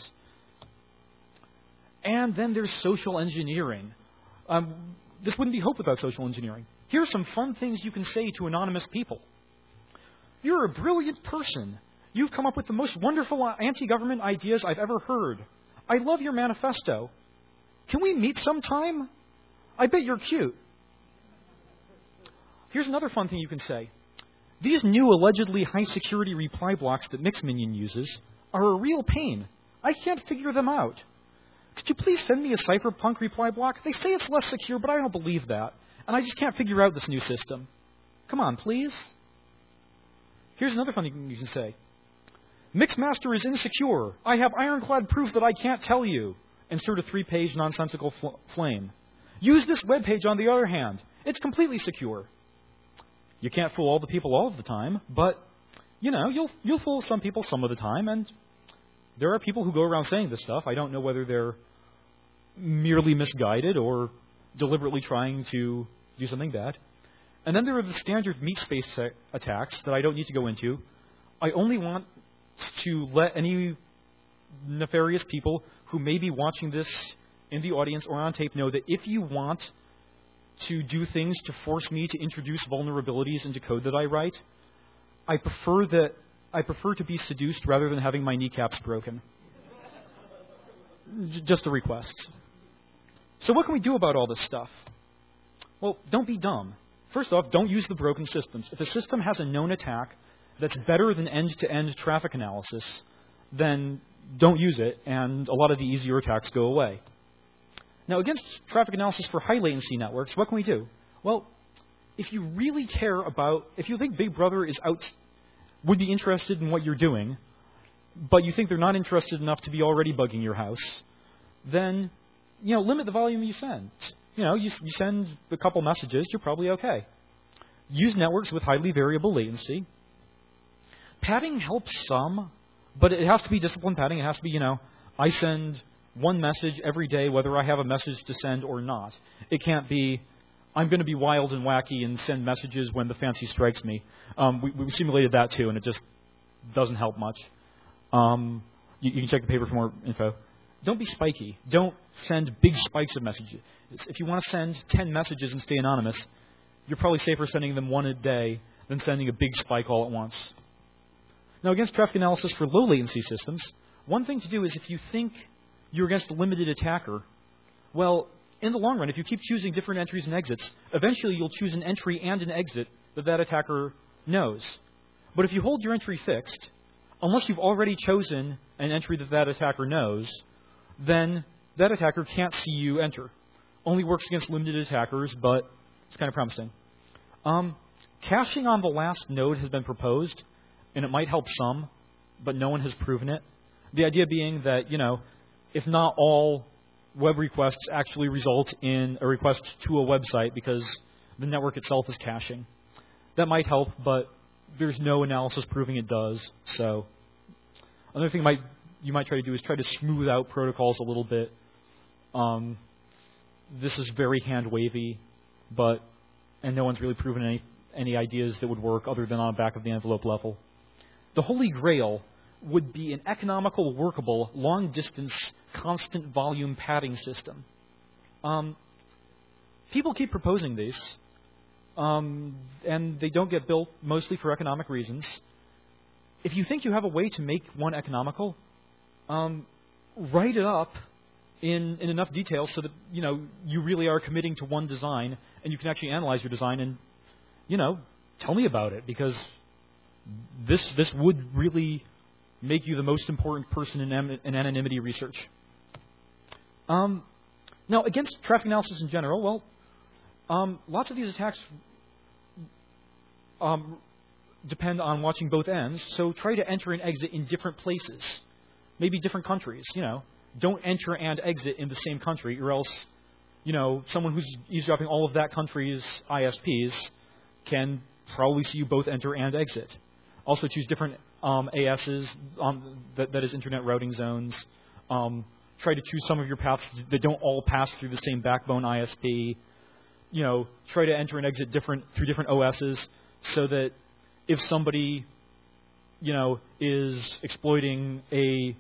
And then there's social engineering. Um, this wouldn't be Hope without social engineering. Here are some fun things you can say to anonymous people. You're a brilliant person. You've come up with the most wonderful anti-government ideas I've ever heard. I love your manifesto. Can we meet sometime? I bet you're cute. Here's another fun thing you can say. These new allegedly high-security reply blocks that Mixminion uses are a real pain. I can't figure them out. Could you please send me a cypherpunk reply block? They say it's less secure, but I don't believe that. And I just can't figure out this new system. Come on, please. Here's another fun thing you can say. Mixmaster is insecure. I have ironclad proof that I can't tell you. Insert a three-page nonsensical fl- flame. Use this webpage on the other hand. It's completely secure. You can't fool all the people all of the time, but, you know, you'll you'll fool some people some of the time, and there are people who go around saying this stuff. I don't know whether they're merely misguided or deliberately trying to do something bad. And then there are the standard meat space attacks that I don't need to go into. I only want to let any nefarious people who may be watching this in the audience or on tape know that if you want to do things to force me to introduce vulnerabilities into code that I write, I prefer that I prefer to be seduced rather than having my kneecaps broken. J- just a request. So what can we do about all this stuff? Well, don't be dumb. First off, don't use the broken systems. If a system has a known attack that's better than end-to-end traffic analysis, then don't use it, and a lot of the easier attacks go away. Now, against traffic analysis for high latency networks, what can we do? Well, if you really care about, if you think Big Brother is out, would be interested in what you're doing, but you think they're not interested enough to be already bugging your house, then, you know, limit the volume you send. You know, you, you send a couple messages, you're probably okay. Use networks with highly variable latency. Padding helps some, but it has to be disciplined padding. It has to be, you know, I send one message every day, whether I have a message to send or not. It can't be, I'm going to be wild and wacky and send messages when the fancy strikes me. Um, we, we simulated that too, and it just doesn't help much. Um, you, you can check the paper for more info. Don't be spiky. Don't send big spikes of messages. If you want to send ten messages and stay anonymous, you're probably safer sending them one a day than sending a big spike all at once. Now, against traffic analysis for low latency systems, one thing to do is if you think you're against a limited attacker, well, in the long run, if you keep choosing different entries and exits, eventually you'll choose an entry and an exit that that attacker knows. But if you hold your entry fixed, unless you've already chosen an entry that that attacker knows, then that attacker can't see you enter. Only works against limited attackers, but it's kind of promising. Um, caching on the last node has been proposed, and it might help some, but no one has proven it. The idea being that, you know, if not all web requests actually result in a request to a website because the network itself is caching. That might help, but there's no analysis proving it does. So another thing might, you might try to do is try to smooth out protocols a little bit. Um, this is very hand-wavy, but and no one's really proven any, any ideas that would work other than on a back-of-the-envelope level. The Holy Grail would be an economical, workable, long-distance, constant volume padding system. Um, people keep proposing these, um, and they don't get built mostly for economic reasons. If you think you have a way to make one economical, um, write it up in, in enough detail so that you know you really are committing to one design, and you can actually analyze your design and you know tell me about it, because this this would really make you the most important person in, em- in anonymity research. Um, now, against traffic analysis in general, well, um, lots of these attacks um, depend on watching both ends. So try to enter and exit in different places, maybe different countries. You know, don't enter and exit in the same country, or else, you know, someone who's eavesdropping all of that country's I S Ps can probably see you both enter and exit. Also, choose different um, A Ss, um, that, that is Internet Routing Zones. Um, try to choose some of your paths that don't all pass through the same backbone I S P. You know, try to enter and exit different through different O Ss, so that if somebody, you know, is exploiting a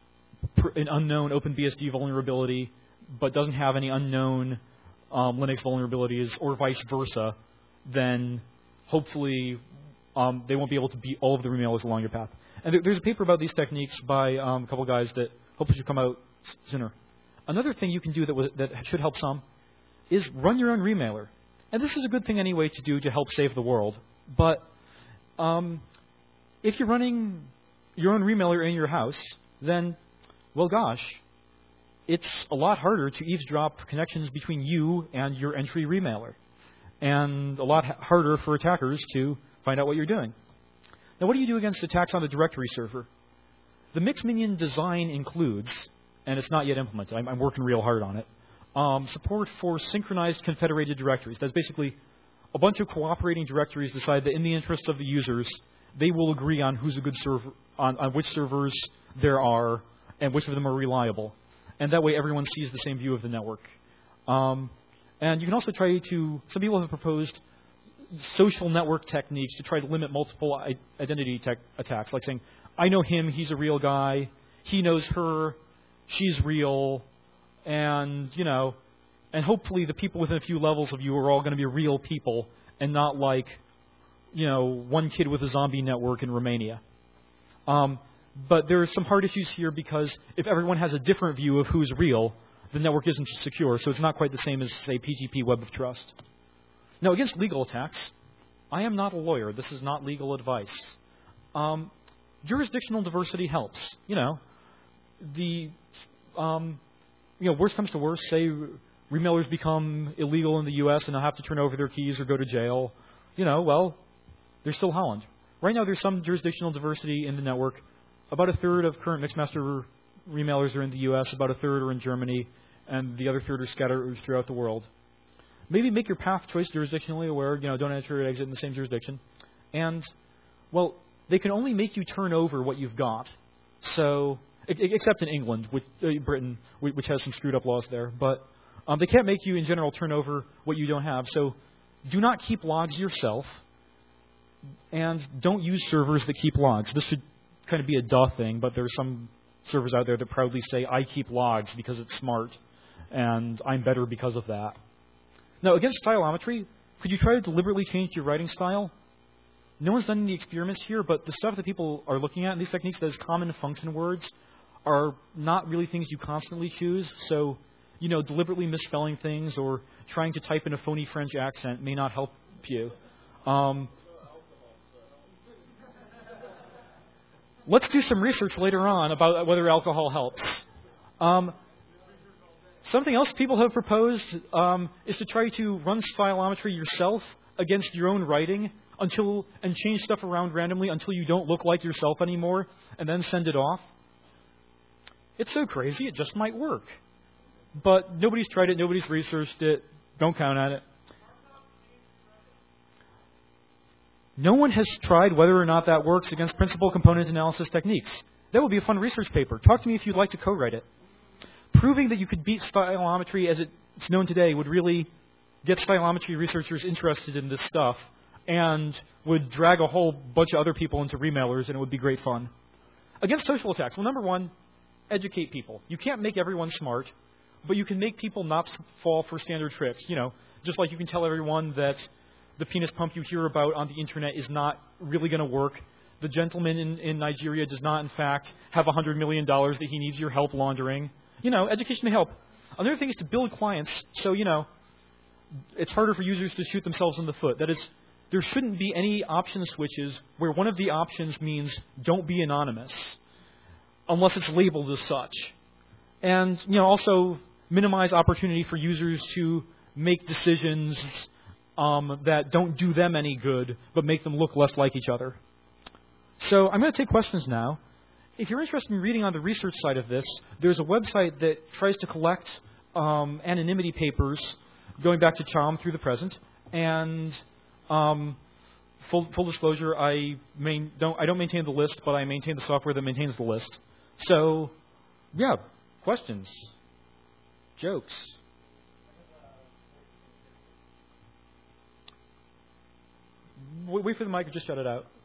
an unknown OpenBSD vulnerability, but doesn't have any unknown um, Linux vulnerabilities, or vice versa, then hopefully um, they won't be able to beat all of the remailers along your path. And there, there's a paper about these techniques by um, a couple of guys that hopefully should come out sooner. Another thing you can do that, w- that should help some is run your own remailer. And this is a good thing anyway to do to help save the world. But um, if you're running your own remailer in your house, then, well, gosh, it's a lot harder to eavesdrop connections between you and your entry remailer, and a lot harder for attackers to find out what you're doing. Now, what do you do against attacks on the directory server? The Mixminion design includes, and it's not yet implemented, I'm, I'm working real hard on it, um, support for synchronized confederated directories. That's basically a bunch of cooperating directories decide that in the interest of the users, they will agree on who's a good server, on, on which servers there are, and which of them are reliable. And that way everyone sees the same view of the network. Um, and you can also try to, some people have proposed social network techniques to try to limit multiple I- identity tech attacks, like saying, I know him, he's a real guy, he knows her, she's real, and, you know, and hopefully the people within a few levels of you are all going to be real people and not like, you know, one kid with a zombie network in Romania. Um, but there are some hard issues here because if everyone has a different view of who's real, the network isn't secure, so it's not quite the same as, say, P G P Web of Trust. Now, against legal attacks, I am not a lawyer. This is not legal advice. Um, jurisdictional diversity helps. You know, the um, you know, worst comes to worst, say remailers become illegal in the U S and they'll have to turn over their keys or go to jail. You know, well, there's still Holland. Right now, there's some jurisdictional diversity in the network. About a third of current Mixmaster remailers are in the U S, about a third are in Germany, and the other third are scattered throughout the world. Maybe make your path choice jurisdictionally aware. You know, don't enter or exit in the same jurisdiction. And, well, they can only make you turn over what you've got. So, except in England, which, uh, Britain, which has some screwed up laws there. But um, they can't make you, in general, turn over what you don't have. So, do not keep logs yourself. And don't use servers that keep logs. This should kind of be a duh thing, but there are some servers out there that proudly say, I keep logs because it's smart, and I'm better because of that. Now, against stylometry, could you try to deliberately change your writing style? No one's done any experiments here, but the stuff that people are looking at in these techniques, that is common function words, are not really things you constantly choose. So, you know, deliberately misspelling things or trying to type in a phony French accent may not help you. Um, let's do some research later on about whether alcohol helps. Um, Something else people have proposed um, is to try to run stylometry yourself against your own writing until and change stuff around randomly until you don't look like yourself anymore, and then send it off. It's so crazy, it just might work. But nobody's tried it, nobody's researched it. Don't count on it. No one has tried whether or not that works against principal component analysis techniques. That would be a fun research paper. Talk to me if you'd like to co-write it. Proving that you could beat stylometry as it's known today would really get stylometry researchers interested in this stuff and would drag a whole bunch of other people into remailers, and it would be great fun. Against social attacks, well, number one, educate people. You can't make everyone smart, but you can make people not fall for standard tricks. You know, just like you can tell everyone that the penis pump you hear about on the internet is not really going to work. The gentleman in, in Nigeria does not, in fact, have one hundred million dollars that he needs your help laundering. You know, education may help. Another thing is to build clients so, you know, it's harder for users to shoot themselves in the foot. That is, there shouldn't be any option switches where one of the options means don't be anonymous unless it's labeled as such. And, you know, also minimize opportunity for users to make decisions um, that don't do them any good but make them look less like each other. So I'm going to take questions now. If you're interested in reading on the research side of this, there's a website that tries to collect um, anonymity papers going back to Chom through the present. And um, full, full disclosure, I, main, don't, I don't maintain the list, but I maintain the software that maintains the list. So, yeah, questions, jokes. Wait for the mic, just shut it out.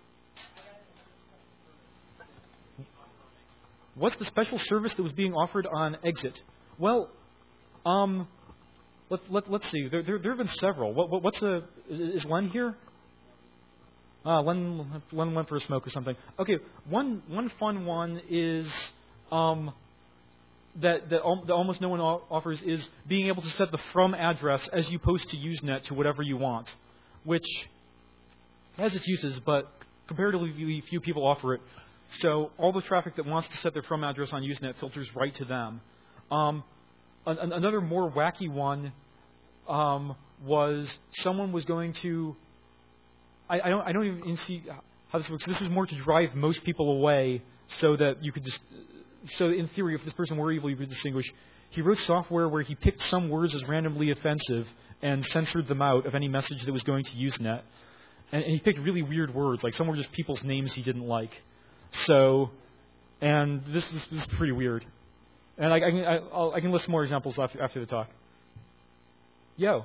What's the special service that was being offered on Exit? Well, um, let, let, let's see. There, there, there have been several. What, what, what's a, is, is Len here? Uh, Len, Len went for a smoke or something. Okay, one, one fun one is um, that, that, al- that almost no one offers is being able to set the from address as you post to Usenet to whatever you want, which has its uses, but comparatively few people offer it. So all the traffic that wants to set their from address on Usenet filters right to them. Um, an, another more wacky one um, was someone was going to. I, I don't. I don't even see how this works. This was more to drive most people away, so that you could just. So in theory, if this person were evil, you could distinguish. He wrote software where he picked some words as randomly offensive and censored them out of any message that was going to Usenet. And, and he picked really weird words, like some were just people's names he didn't like. So, and this, this, this is pretty weird. And I, I, can, I, I'll, I can list more examples after, after the talk. Yo.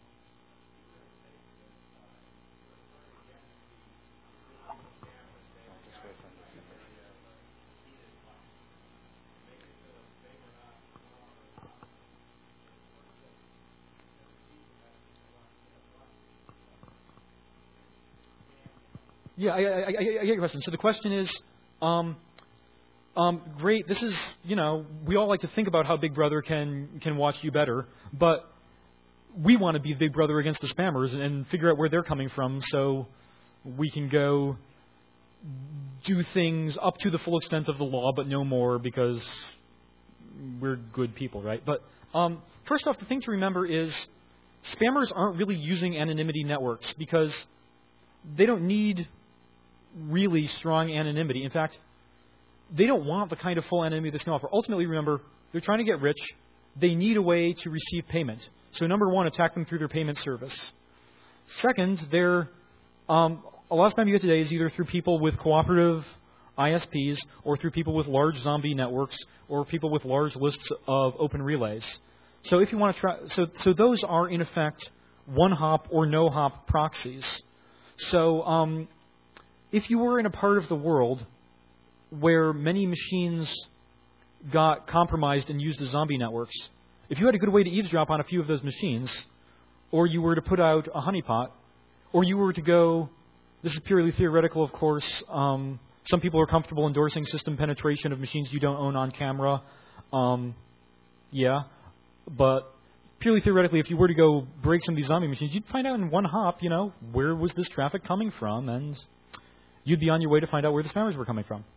Yeah, I, I, I, I get your question. So the question is, um, um, great, this is, you know, we all like to think about how Big Brother can can watch you better, but we want to be Big Brother against the spammers and, and figure out where they're coming from so we can go do things up to the full extent of the law, but no more because we're good people, right? But um, first off, the thing to remember is spammers aren't really using anonymity networks because they don't need really strong anonymity. In fact, they don't want the kind of full anonymity this can offer. Ultimately, remember, they're trying to get rich. They need a way to receive payment. So number one, attack them through their payment service. Second, they're, um, a lot of spam you get today is either through people with cooperative I S Ps or through people with large zombie networks or people with large lists of open relays. So if you want to try, so, so those are in effect one-hop or no-hop proxies. So um, if you were in a part of the world where many machines got compromised and used as zombie networks, if you had a good way to eavesdrop on a few of those machines, or you were to put out a honeypot, or you were to go, this is purely theoretical, of course, um, some people are comfortable endorsing system penetration of machines you don't own on camera. Um, yeah, but purely theoretically, if you were to go break some of these zombie machines, you'd find out in one hop, you know, where was this traffic coming from, and you'd be on your way to find out where the spammers were coming from.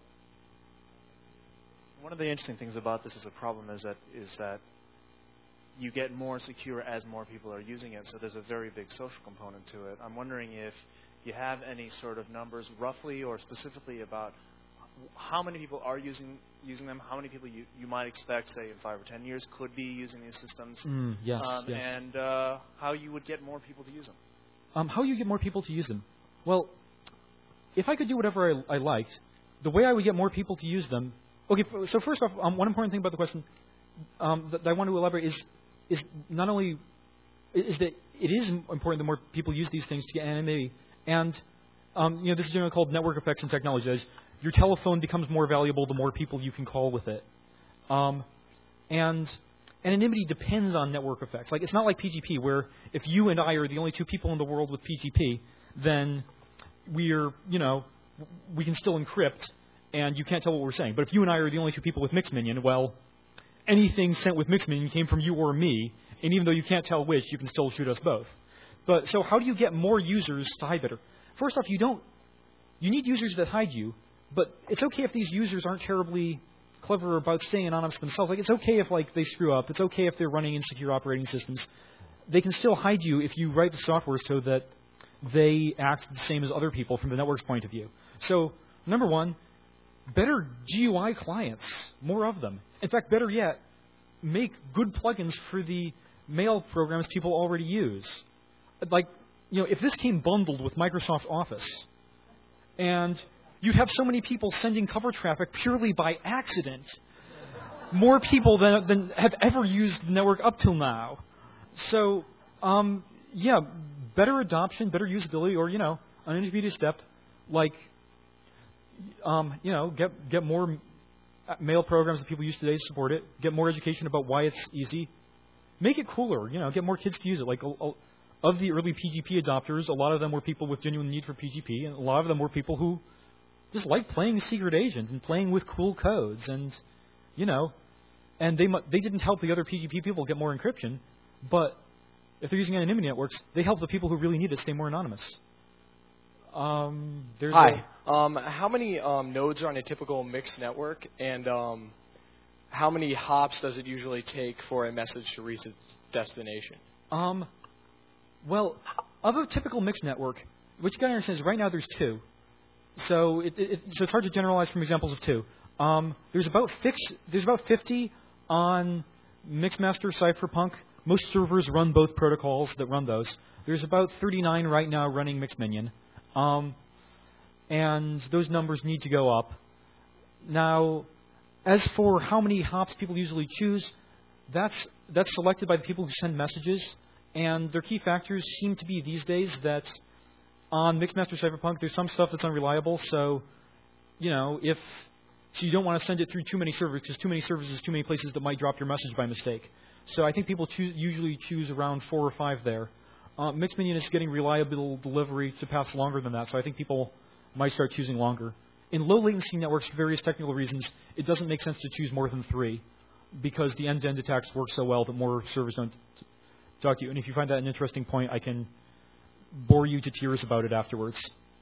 One of the interesting things about this as a problem is that is that you get more secure as more people are using it. So there's a very big social component to it. I'm wondering if you have any sort of numbers, roughly or specifically, about how many people are using using them, how many people you, you might expect, say, in five or ten years, could be using these systems, Mm, yes, um, yes. and uh, how you would get more people to use them. Um, how you get more people to use them? Well, if I could do whatever I, I liked, the way I would get more people to use them. Okay, so first off, um, one important thing about the question um, that, that I want to elaborate is is not only is that it is important the more people use these things to get anonymity, and um, you know this is generally called network effects in technology. That is, your telephone becomes more valuable the more people you can call with it, um, and anonymity depends on network effects. Like, it's not like P G P, where if you and I are the only two people in the world with P G P, then we're, you know, we can still encrypt, and you can't tell what we're saying. But if you and I are the only two people with Mixminion, well, anything sent with Mixminion came from you or me, and even though you can't tell which, you can still shoot us both. But so how do you get more users to hide better? First off, you don't. You need users that hide you, but it's okay if these users aren't terribly clever about staying anonymous themselves. Like, it's okay if, like, they screw up. It's okay if they're running insecure operating systems. They can still hide you if you write the software so that they act the same as other people from the network's point of view. So, number one, better G U I clients, more of them. In fact, better yet, make good plugins for the mail programs people already use. Like, you know, if this came bundled with Microsoft Office, and you'd have so many people sending cover traffic purely by accident, more people than, than have ever used the network up till now. So, um, yeah, better adoption, better usability, or, you know, an intermediate step, like, um, you know, get get more mail programs that people use today to support it, get more education about why it's easy, make it cooler, you know, get more kids to use it. Like, a, a, of the early P G P adopters, a lot of them were people with genuine need for P G P, and a lot of them were people who just like playing Secret Agent and playing with cool codes, and, you know, and they they didn't help the other P G P people get more encryption, but if they're using anonymity networks, they help the people who really need it stay more anonymous. Um, there's Hi. A um, how many um, nodes are on a typical mixed network, and um, how many hops does it usually take for a message to reach its destination? Um, well, of a typical mixed network, what you got to understand is right now there's two. So, it, it, so it's hard to generalize from examples of two. Um, there's about fix, there's about fifty on Mixmaster Cypherpunk. Most servers run both protocols that run those. There's about thirty-nine right now running Mixminion. Um, and those numbers need to go up. Now, as for how many hops people usually choose, that's that's selected by the people who send messages. And their key factors seem to be these days that on Mixmaster Cypherpunk, there's some stuff that's unreliable. So, you know, if so you don't want to send it through too many servers, because too many servers is too many places that might drop your message by mistake. So I think people choo- usually choose around four or five there. Uh, Mixminion is getting reliable delivery to paths longer than that, so I think people might start choosing longer. In low latency networks, for various technical reasons, it doesn't make sense to choose more than three, because the end-to-end attacks work so well that more servers don't t- talk to you. And if you find that an interesting point, I can bore you to tears about it afterwards.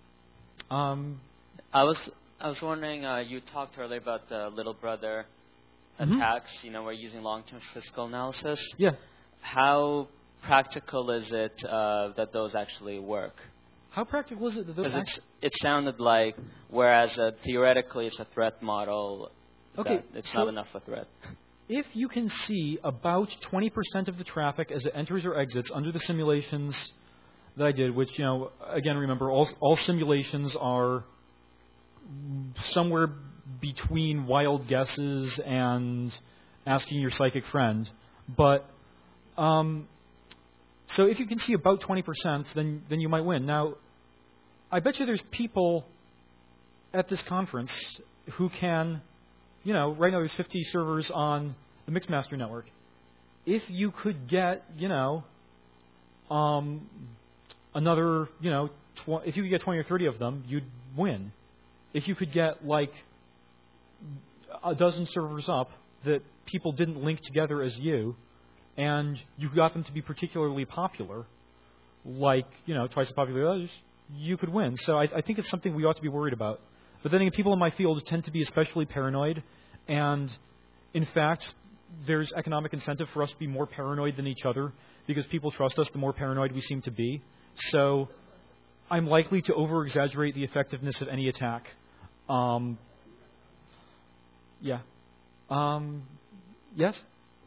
Um, I was I was wondering, uh, you talked earlier about the little brother mm-hmm. attacks, you know, we're using long-term statistical analysis. Yeah. How practical is it uh, that those actually work? How practical is it that those actually... It sounded like, whereas uh, theoretically it's a threat model, okay, that it's so not enough a threat. If you can see about twenty percent of the traffic as it enters or exits under the simulations that I did, which, you know, again, remember, all, all simulations are somewhere between wild guesses and asking your psychic friend. But, um, so if you can see about twenty percent, then then you might win. Now, I bet you there's people at this conference who can, you know, right now there's fifty servers on the Mixmaster network. If you could get, you know, um, another, you know, tw- if you could get twenty or thirty of them, you'd win. If you could get, like, a dozen servers up that people didn't link together as you, and you got them to be particularly popular, like, you know, twice the popular others, you could win. So I, I think it's something we ought to be worried about. But then again, people in my field tend to be especially paranoid, and in fact, there's economic incentive for us to be more paranoid than each other because people trust us the more paranoid we seem to be. So I'm likely to over-exaggerate the effectiveness of any attack. Um, yeah. Um, yes?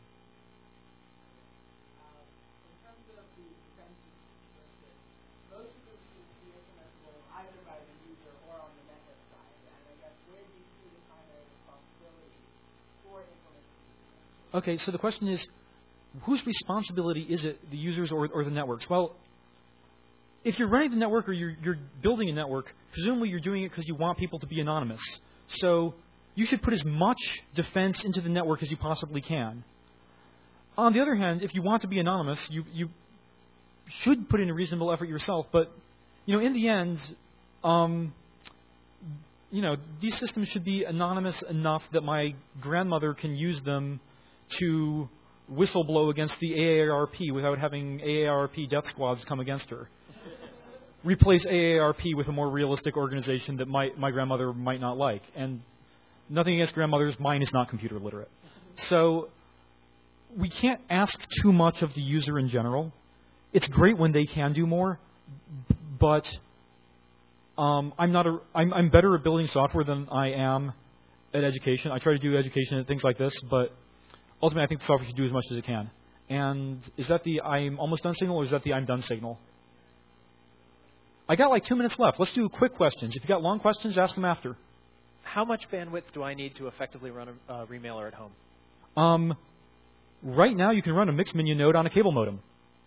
Okay, so the question is, whose responsibility is it, the users or, or the networks? Well, if you're running the network or you're, you're building a network, presumably you're doing it because you want people to be anonymous. So you should put as much defense into the network as you possibly can. On the other hand, if you want to be anonymous, you, you should put in a reasonable effort yourself. But, you know, in the end, um, you know, these systems should be anonymous enough that my grandmother can use them to whistleblow against the A A R P without having A A R P death squads come against her. Replace A A R P with a more realistic organization that my, my grandmother might not like. And nothing against grandmothers, mine is not computer literate. So we can't ask too much of the user in general. It's great when they can do more, but um, I'm not a, I'm, I'm better at building software than I am at education. I try to do education and things like this, but ultimately, I think the software should do as much as it can. And is that the I'm almost done signal, or is that the I'm done signal? I got like two minutes left. Let's do quick questions. If you got long questions, ask them after. How much bandwidth do I need to effectively run a uh, remailer at home? Um, right now, you can run a mixed minion node on a cable modem.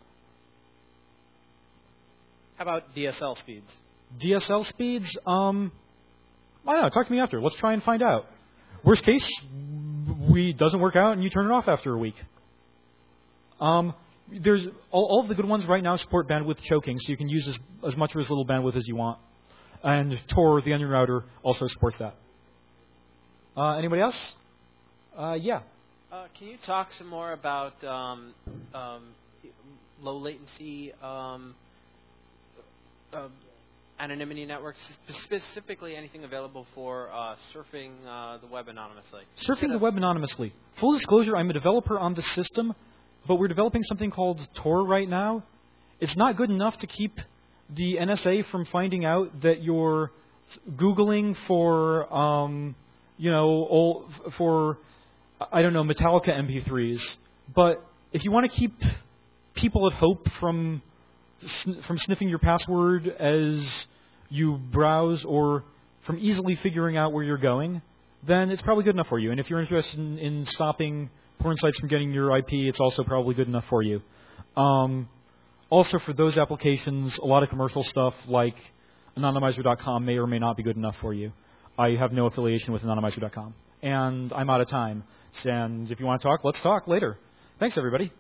How about D S L speeds? D S L speeds? Um, I don't know. Talk to me after. Let's try and find out. Worst case, we doesn't work out and you turn it off after a week. Um, there's all, all of the good ones right now support bandwidth choking, so you can use as, as much or as little bandwidth as you want. And Tor, the Onion router, also supports that. Uh, anybody else? Uh, yeah. Uh, can you talk some more about um, um, low latency um, uh, anonymity networks, specifically anything available for uh, surfing uh, the web anonymously? Surfing the web anonymously. Full disclosure, I'm a developer on the system, but we're developing something called Tor right now. It's not good enough to keep the N S A from finding out that you're Googling for, um, you know, old, for, I don't know, Metallica M P threes. But if you want to keep people at Hope from from sniffing your password as you browse or from easily figuring out where you're going, then it's probably good enough for you. And if you're interested in, in stopping porn sites from getting your I P, it's also probably good enough for you. Um, also, for those applications, a lot of commercial stuff like anonymizer dot com may or may not be good enough for you. I have no affiliation with anonymizer dot com. And I'm out of time. And if you want to talk, let's talk later. Thanks, everybody.